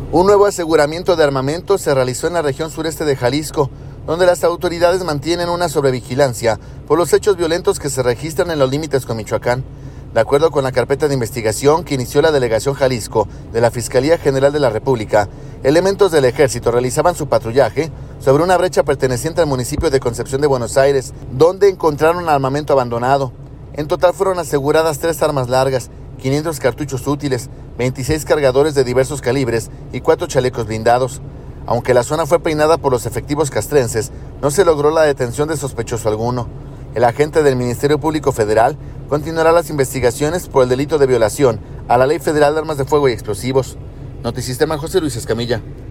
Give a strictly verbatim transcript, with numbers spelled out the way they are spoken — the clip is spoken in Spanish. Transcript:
Un nuevo aseguramiento de armamento se realizó en la región sureste de Jalisco, donde las autoridades mantienen una sobrevigilancia por los hechos violentos que se registran en los límites con Michoacán. De acuerdo con la carpeta de investigación que inició la Delegación Jalisco de la Fiscalía General de la República, elementos del Ejército realizaban su patrullaje sobre una brecha perteneciente al municipio de Concepción de Buenos Aires, donde encontraron armamento abandonado. En total fueron aseguradas tres armas largas, quinientos cartuchos útiles, veintiséis cargadores de diversos calibres y cuatro chalecos blindados. Aunque la zona fue peinada por los efectivos castrenses, no se logró la detención de sospechoso alguno. El agente del Ministerio Público Federal continuará las investigaciones por el delito de violación a la Ley Federal de Armas de Fuego y Explosivos. Notisistema, José Luis Escamilla.